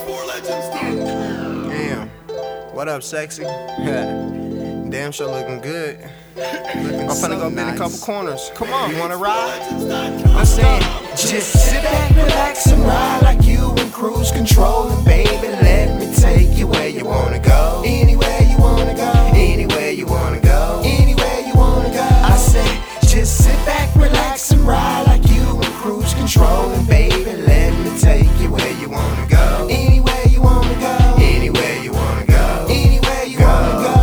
Damn. What up, sexy? Damn, sure looking good. I'm finna go bend a couple corners. Come on. You wanna ride? I'm saying, just sit back, relax, and ride like you in cruise control. And baby, let me take you where you wanna go. Anywhere you wanna go. Anywhere you wanna go. Anywhere you wanna go. I said, just sit back, relax, and ride like you in cruise control. And baby, let me take you where you wanna go. Anywhere you wanna go. Anywhere you wanna go. Anywhere you wanna go.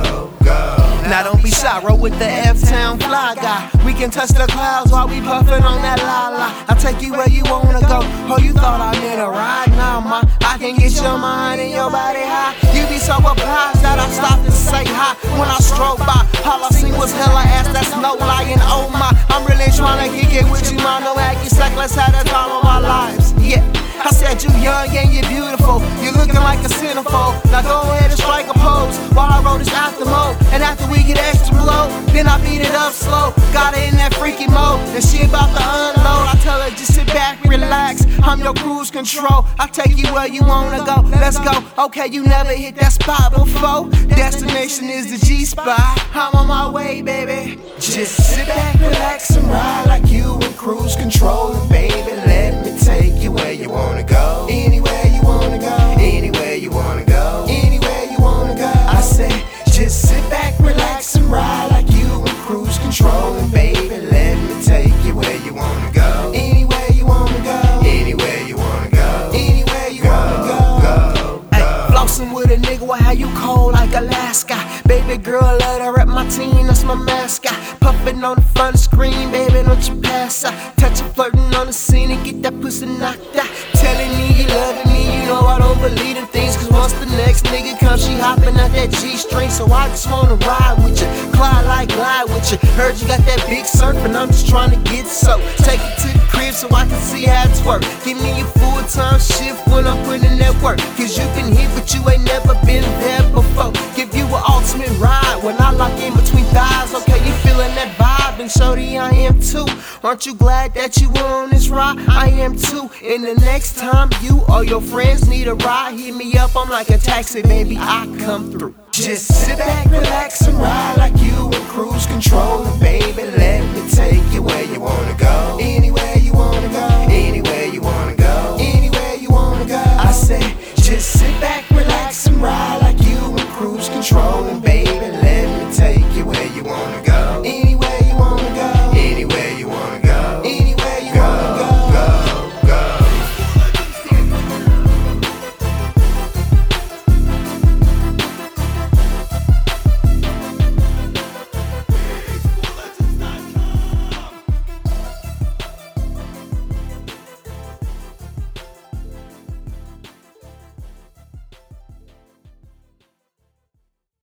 Now don't be shy, roll with the F-Town fly guy. We can touch the clouds while we puffin' on that la-la. I'll take you where you wanna go. Oh, you thought I meant a ride? Nah, ma, I can get your mind and your body high. You be so obliged that I stopped to say hi. When I strolled by, all I seen was hella ass, that's no lying, oh my. I'm really tryna kick it with you, ma, no acting slack, let's have the time of our lives, yeah. I said you young and you beautiful, you looking like a centerfold. Now go ahead and strike a pose while I roll this after mode. And after we get extra blow, then I beat it up slow. Got her in that freaky mode, and she about to unload. I tell her just sit back, relax, I'm your cruise control. I take you where you wanna go, let's go. Okay, you never hit that spot before. Destination is the G-spot, I'm on my way, baby. Just sit back, relax, and ride like you in cruise control. And baby, let me take you where you wanna go. Anywhere you wanna go. Anywhere you wanna go. Anywhere you wanna go. I say, just sit back, relax, and ride like you in cruise control. And baby, let me take you where you wanna go. Anywhere you wanna go. Anywhere you wanna go. Anywhere you wanna go. Ay, flossin' with a nigga, why how you cold like Alaska? Baby girl, let her rep my team, that's my mascot. Puffin' on the front screen, baby, don't you pass out. Touchin', flirtin' on the scene and get that pussy knocked out. Telling me you loving me, you know I don't believe in things. Cause once the next nigga comes, she hoppin' out that G-string. So I just wanna ride with you, glide with you. Heard you got that big surf and I'm just tryna get soaked. Take it to the crib so I can see how it's work. Give me a full-time shift when I'm putting in that work. Cause you been here but you ain't never been there before. Give you an ultimate ride when I lock in between thighs. Okay, you feeling that vibe, and shorty, I am too. Aren't you glad that you were on this ride? I am too. And the next time you or your friends need a ride, hit me up, I'm like a taxi, baby, I come through. Just sit back, relax, and ride like you in cruise control. And baby, let me take you where you wanna go.